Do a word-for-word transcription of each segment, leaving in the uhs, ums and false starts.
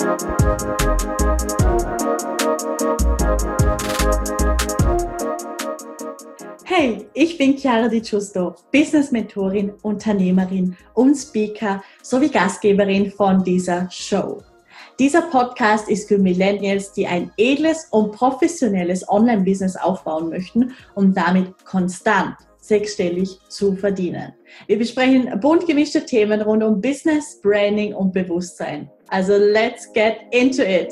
Hey, ich bin Chiara Di Giusto, Business-Mentorin, Unternehmerin und Speaker sowie Gastgeberin von dieser Show. Dieser Podcast ist für Millennials, die ein edles und professionelles Online-Business aufbauen möchten, um damit konstant sechsstellig zu verdienen. Wir besprechen bunt gemischte Themen rund um Business, Branding und Bewusstsein. Also let's get into it!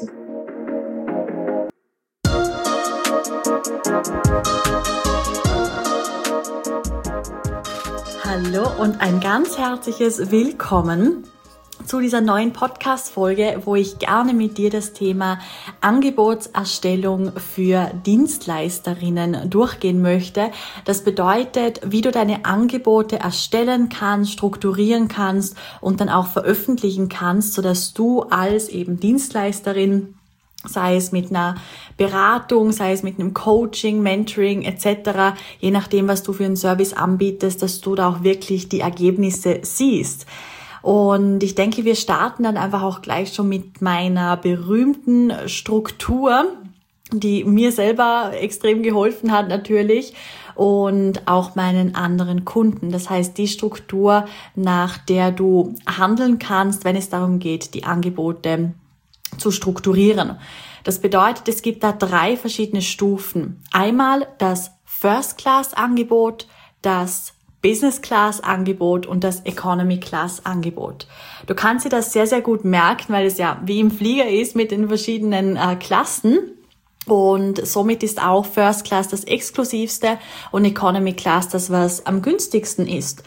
Hallo und ein ganz herzliches Willkommen zu dieser neuen Podcast-Folge, wo ich gerne mit dir das Thema Angebotserstellung für Dienstleisterinnen durchgehen möchte. Das bedeutet, wie du deine Angebote erstellen kannst, strukturieren kannst und dann auch veröffentlichen kannst, sodass du als eben Dienstleisterin, sei es mit einer Beratung, sei es mit einem Coaching, Mentoring et cetera, je nachdem, was du für einen Service anbietest, dass du da auch wirklich die Ergebnisse siehst. Und ich denke, wir starten dann einfach auch gleich schon mit meiner berühmten Struktur, die mir selber extrem geholfen hat natürlich und auch meinen anderen Kunden. Das heißt, die Struktur, nach der du handeln kannst, wenn es darum geht, die Angebote zu strukturieren. Das bedeutet, es gibt da drei verschiedene Stufen. Einmal das First-Class-Angebot, das Business-Class-Angebot und das Economy-Class-Angebot. Du kannst dir das sehr, sehr gut merken, weil es ja wie im Flieger ist mit den verschiedenen äh, Klassen. Und somit ist auch First Class das exklusivste und Economy Class das, was am günstigsten ist.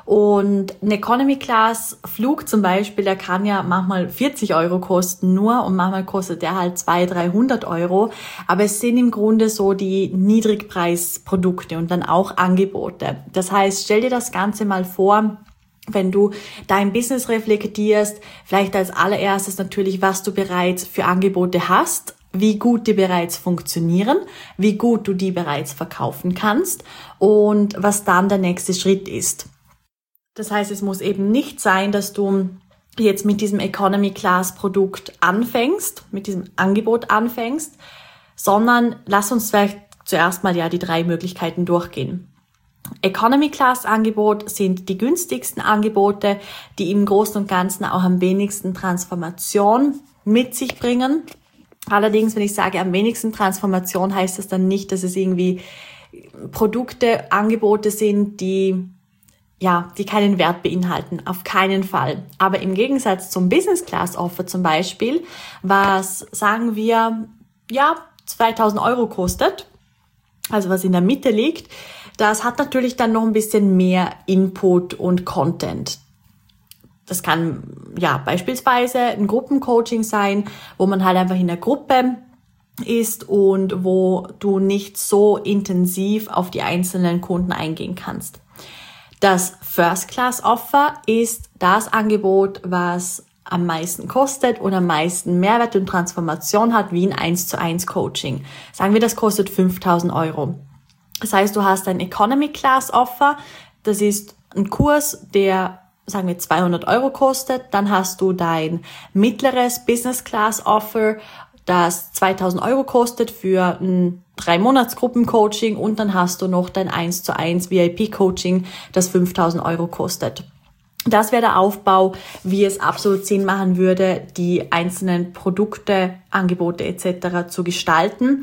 Und ein Economy Class Flug zum Beispiel, der kann ja manchmal vierzig Euro kosten nur und manchmal kostet der halt zweihundert, dreihundert Euro. Aber es sind im Grunde so die Niedrigpreisprodukte und dann auch Angebote. Das heißt, stell dir das Ganze mal vor, wenn du dein Business reflektierst, vielleicht als allererstes natürlich, was du bereits für Angebote hast, wie gut die bereits funktionieren, wie gut du die bereits verkaufen kannst und was dann der nächste Schritt ist. Das heißt, es muss eben nicht sein, dass du jetzt mit diesem Economy Class Produkt anfängst, mit diesem Angebot anfängst, sondern lass uns vielleicht zuerst mal ja die drei Möglichkeiten durchgehen. Economy Class Angebot sind die günstigsten Angebote, die im Großen und Ganzen auch am wenigsten Transformation mit sich bringen. Allerdings, wenn ich sage am wenigsten Transformation, heißt das dann nicht, dass es irgendwie Produkte, Angebote sind, die ja, die keinen Wert beinhalten, auf keinen Fall. Aber im Gegensatz zum Business Class Offer zum Beispiel, was sagen wir, ja, zweitausend Euro kostet, also was in der Mitte liegt, das hat natürlich dann noch ein bisschen mehr Input und Content. Das kann ja beispielsweise ein Gruppencoaching sein, wo man halt einfach in der Gruppe ist und wo du nicht so intensiv auf die einzelnen Kunden eingehen kannst. Das First Class Offer ist das Angebot, was am meisten kostet und am meisten Mehrwert und Transformation hat, wie ein eins zu eins Coaching. Sagen wir, das kostet fünftausend Euro. Das heißt, du hast ein Economy Class Offer, das ist ein Kurs, der, sagen wir, zweihundert Euro kostet. Dann hast du dein mittleres Business Class Offer, das zweitausend Euro kostet für ein drei Monats Gruppencoaching und dann hast du noch dein eins zu eins V I P Coaching, das fünftausend Euro kostet. Das wäre der Aufbau, wie es absolut Sinn machen würde, die einzelnen Produkte, Angebote et cetera zu gestalten.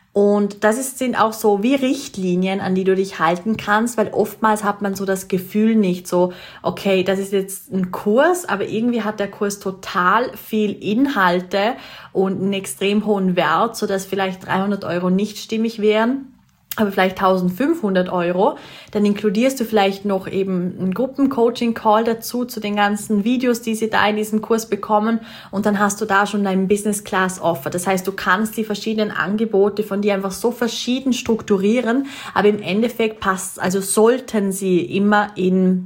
Und das ist, sind auch so wie Richtlinien, an die du dich halten kannst, weil oftmals hat man so das Gefühl nicht so, okay, das ist jetzt ein Kurs, aber irgendwie hat der Kurs total viel Inhalte und einen extrem hohen Wert, sodass vielleicht dreihundert Euro nicht stimmig wären. Aber vielleicht eintausendfünfhundert Euro, dann inkludierst du vielleicht noch eben einen Gruppencoaching-Call dazu, zu den ganzen Videos, die sie da in diesem Kurs bekommen und dann hast du da schon dein Business-Class-Offer. Das heißt, du kannst die verschiedenen Angebote von dir einfach so verschieden strukturieren, aber im Endeffekt passt, also sollten sie immer in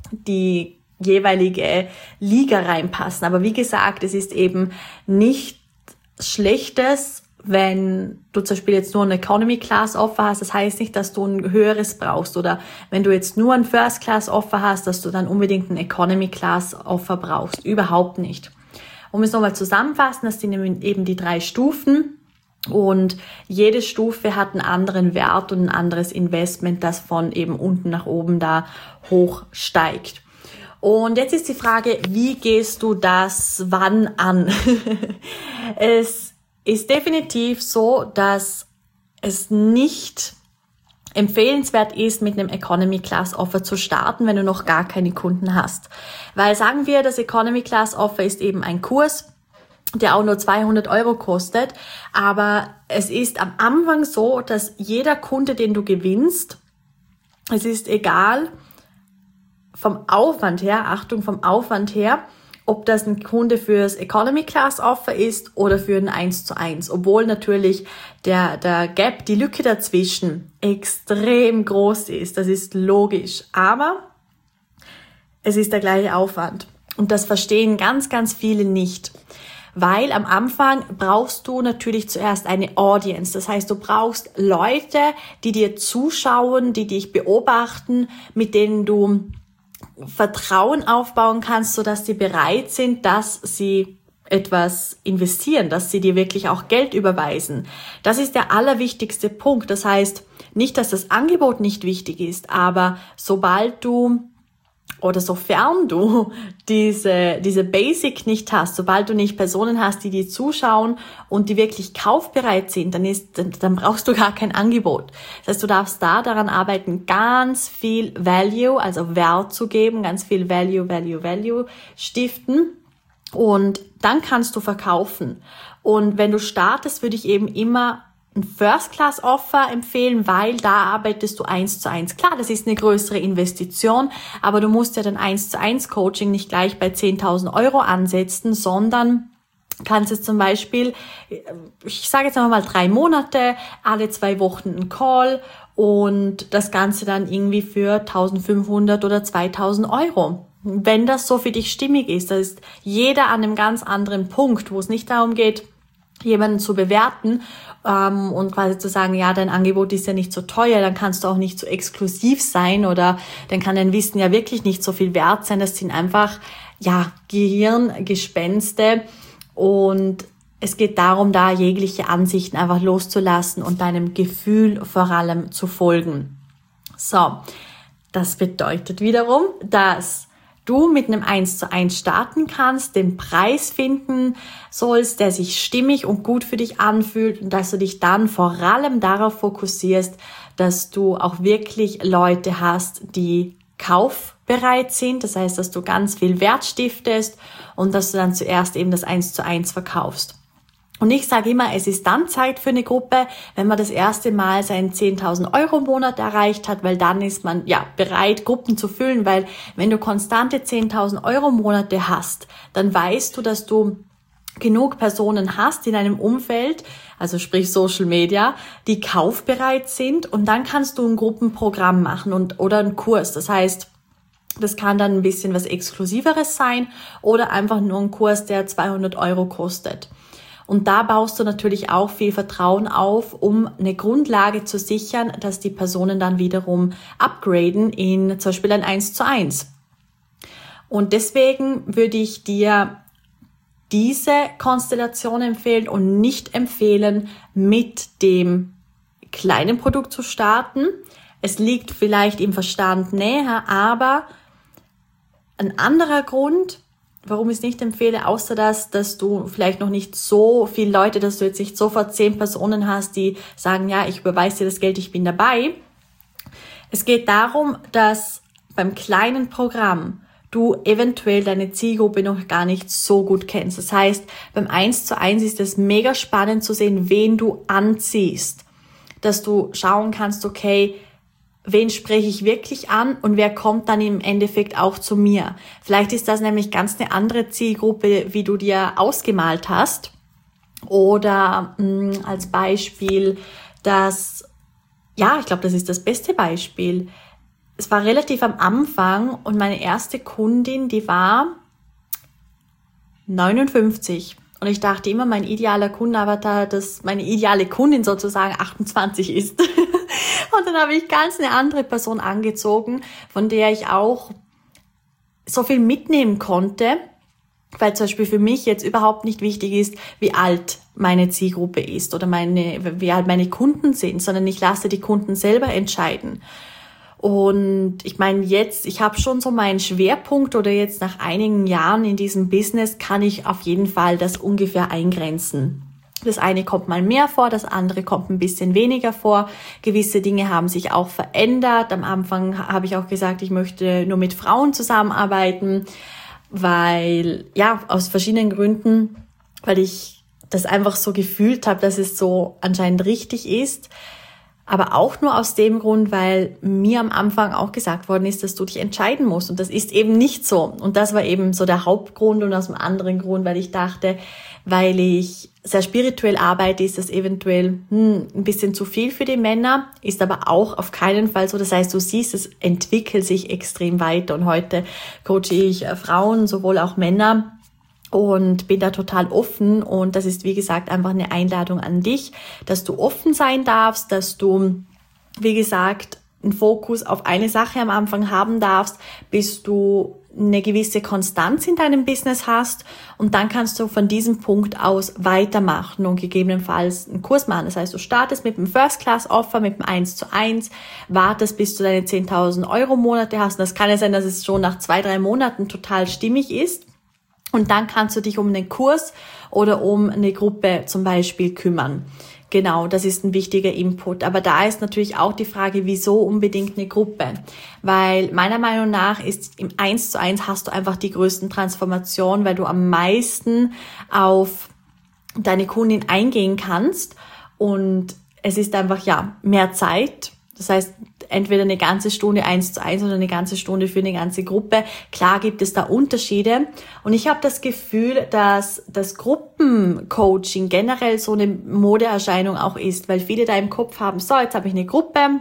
die jeweilige Liga reinpassen. Aber wie gesagt, es ist eben nichts Schlechtes, wenn du zum Beispiel jetzt nur ein Economy Class Offer hast, das heißt nicht, dass du ein höheres brauchst, oder wenn du jetzt nur ein First Class Offer hast, dass du dann unbedingt ein Economy Class Offer brauchst. Überhaupt nicht. Um es nochmal zusammenfassen, das sind eben die drei Stufen. Und jede Stufe hat einen anderen Wert und ein anderes Investment, das von eben unten nach oben da hoch steigt. Und jetzt ist die Frage, wie gehst du das wann an? Es ist definitiv so, dass es nicht empfehlenswert ist, mit einem Economy Class Offer zu starten, wenn du noch gar keine Kunden hast. Weil sagen wir, das Economy Class Offer ist eben ein Kurs, der auch nur zweihundert Euro kostet. Aber es ist am Anfang so, dass jeder Kunde, den du gewinnst, es ist egal vom Aufwand her, Achtung, vom Aufwand her, ob das ein Kunde fürs Economy Class Offer ist oder für ein eins zu eins. Obwohl natürlich der, der Gap, die Lücke dazwischen extrem groß ist. Das ist logisch. Aber es ist der gleiche Aufwand. Und das verstehen ganz, ganz viele nicht. Weil am Anfang brauchst du natürlich zuerst eine Audience. Das heißt, du brauchst Leute, die dir zuschauen, die dich beobachten, mit denen du Vertrauen aufbauen kannst, sodass sie bereit sind, dass sie etwas investieren, dass sie dir wirklich auch Geld überweisen. Das ist der allerwichtigste Punkt. Das heißt, nicht, dass das Angebot nicht wichtig ist, aber sobald du oder sofern du diese, diese Basic nicht hast, sobald du nicht Personen hast, die dir zuschauen und die wirklich kaufbereit sind, dann ist, dann, dann brauchst du gar kein Angebot. Das heißt, du darfst da daran arbeiten, ganz viel Value, also Wert zu geben, ganz viel Value, Value, Value stiften. Und dann kannst du verkaufen. Und wenn du startest, würde ich eben immer ein First-Class-Offer empfehlen, weil da arbeitest du eins zu eins. Klar, das ist eine größere Investition, aber du musst ja dann eins zu eins Coaching nicht gleich bei zehntausend Euro ansetzen, sondern kannst es zum Beispiel, ich sage jetzt einmal drei Monate, alle zwei Wochen einen Call und das Ganze dann irgendwie für eintausendfünfhundert oder zweitausend Euro. Wenn das so für dich stimmig ist, da ist jeder an einem ganz anderen Punkt, wo es nicht darum geht, jemanden zu bewerten ähm, und quasi zu sagen, ja, dein Angebot ist ja nicht so teuer, dann kannst du auch nicht so exklusiv sein oder dann kann dein Wissen ja wirklich nicht so viel wert sein. Das sind einfach, ja, Gehirngespenste und es geht darum, da jegliche Ansichten einfach loszulassen und deinem Gefühl vor allem zu folgen. So, das bedeutet wiederum, dass du mit einem eins zu eins starten kannst, den Preis finden sollst, der sich stimmig und gut für dich anfühlt und dass du dich dann vor allem darauf fokussierst, dass du auch wirklich Leute hast, die kaufbereit sind. Das heißt, dass du ganz viel Wert stiftest und dass du dann zuerst eben das eins zu eins verkaufst. Und ich sage immer, es ist dann Zeit für eine Gruppe, wenn man das erste Mal seinen zehntausend Euro im Monat erreicht hat, weil dann ist man ja bereit, Gruppen zu füllen, weil wenn du konstante zehntausend Euro Monate hast, dann weißt du, dass du genug Personen hast in einem Umfeld, also sprich Social Media, die kaufbereit sind und dann kannst du ein Gruppenprogramm machen und oder einen Kurs. Das heißt, das kann dann ein bisschen was Exklusiveres sein oder einfach nur ein Kurs, der zweihundert Euro kostet. Und da baust du natürlich auch viel Vertrauen auf, um eine Grundlage zu sichern, dass die Personen dann wiederum upgraden in zum Beispiel ein eins zu eins. Und deswegen würde ich dir diese Konstellation empfehlen und nicht empfehlen, mit dem kleinen Produkt zu starten. Es liegt vielleicht im Verstand näher, aber ein anderer Grund, warum ich es nicht empfehle, außer dass, dass du vielleicht noch nicht so viele Leute, dass du jetzt nicht sofort zehn Personen hast, die sagen, ja, ich überweise dir das Geld, ich bin dabei. Es geht darum, dass beim kleinen Programm du eventuell deine Zielgruppe noch gar nicht so gut kennst. Das heißt, beim eins zu eins ist es mega spannend zu sehen, wen du anziehst. Dass du schauen kannst, okay, wen spreche ich wirklich an und wer kommt dann im Endeffekt auch zu mir. Vielleicht ist das nämlich ganz eine andere Zielgruppe, wie du dir ausgemalt hast. Oder mh, als Beispiel, dass, ja, ich glaube, das ist das beste Beispiel. Es war relativ am Anfang und meine erste Kundin, die war neunundfünfzig. Und ich dachte immer, mein idealer Kundenavatar, dass meine ideale Kundin sozusagen achtundzwanzig ist. Und dann habe ich ganz eine andere Person angezogen, von der ich auch so viel mitnehmen konnte. weil zum Beispiel für mich jetzt überhaupt nicht wichtig ist, wie alt meine Zielgruppe ist oder meine, wie alt meine Kunden sind, sondern ich lasse die Kunden selber entscheiden. Und ich meine jetzt, ich habe schon so meinen Schwerpunkt oder jetzt nach einigen Jahren in diesem Business kann ich auf jeden Fall das ungefähr eingrenzen. Das eine kommt mal mehr vor, das andere kommt ein bisschen weniger vor. Gewisse Dinge haben sich auch verändert. Am Anfang habe ich auch gesagt, ich möchte nur mit Frauen zusammenarbeiten, weil, ja, aus verschiedenen Gründen, weil ich das einfach so gefühlt habe, dass es so anscheinend richtig ist. Aber auch nur aus dem Grund, weil mir am Anfang auch gesagt worden ist, dass du dich entscheiden musst. Und das ist eben nicht so. Und das war eben so der Hauptgrund. Und aus dem anderen Grund, weil ich dachte, weil ich sehr spirituell arbeite, ist das eventuell hm, ein bisschen zu viel für die Männer, ist aber auch auf keinen Fall so. Das heißt, du siehst, es entwickelt sich extrem weiter. Und heute coache ich Frauen, sowohl auch Männer, und bin da total offen. Und das ist, wie gesagt, einfach eine Einladung an dich, dass du offen sein darfst, dass du, wie gesagt, einen Fokus auf eine Sache am Anfang haben darfst, bis du eine gewisse Konstanz in deinem Business hast, und dann kannst du von diesem Punkt aus weitermachen und gegebenenfalls einen Kurs machen. Das heißt, du startest mit dem First-Class-Offer, mit dem eins zu eins, wartest, bis du deine zehntausend Euro Monate hast. Und das kann ja sein, dass es schon nach zwei, drei Monaten total stimmig ist. Und dann kannst du dich um einen Kurs oder um eine Gruppe zum Beispiel kümmern. Genau, das ist ein wichtiger Input. Aber da ist natürlich auch die Frage, wieso unbedingt eine Gruppe? Weil meiner Meinung nach ist im eins zu eins hast du einfach die größten Transformationen, weil du am meisten auf deine Kundin eingehen kannst. Und es ist einfach, ja, mehr Zeit. Das heißt, entweder eine ganze Stunde eins zu eins oder eine ganze Stunde für eine ganze Gruppe. Klar gibt es da Unterschiede. Und ich habe das Gefühl, dass das Gruppencoaching generell so eine Modeerscheinung auch ist, weil viele da im Kopf haben, so, jetzt habe ich eine Gruppe,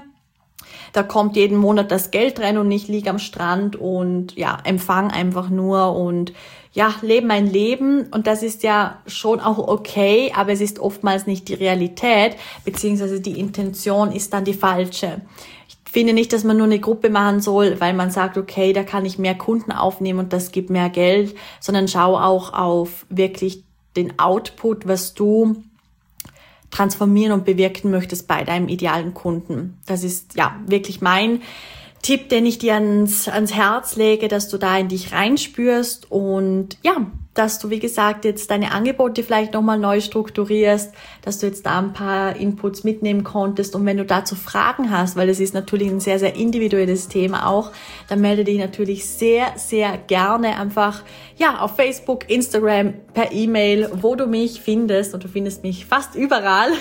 da kommt jeden Monat das Geld rein und ich liege am Strand und ja, empfang einfach nur und ja, lebe mein Leben. Und das ist ja schon auch okay, aber es ist oftmals nicht die Realität, beziehungsweise die Intention ist dann die falsche. Ich finde nicht, dass man nur eine Gruppe machen soll, weil man sagt, okay, da kann ich mehr Kunden aufnehmen und das gibt mehr Geld, sondern schau auch auf wirklich den Output, was du transformieren und bewirken möchtest bei deinem idealen Kunden. Das ist ja wirklich mein Tipp, den ich dir ans, ans Herz lege, dass du da in dich reinspürst und ja, dass du, wie gesagt, jetzt deine Angebote vielleicht nochmal neu strukturierst, dass du jetzt da ein paar Inputs mitnehmen konntest. Und wenn du dazu Fragen hast, weil es ist natürlich ein sehr, sehr individuelles Thema auch, dann melde dich natürlich sehr, sehr gerne einfach ja auf Facebook, Instagram, per E-Mail, wo du mich findest. Und du findest mich fast überall.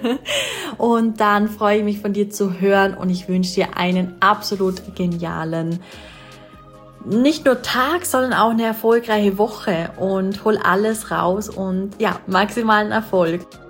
Und dann freue ich mich, von dir zu hören und ich wünsche dir einen absolut genialen nicht nur Tag, sondern auch eine erfolgreiche Woche und hol alles raus und ja, maximalen Erfolg.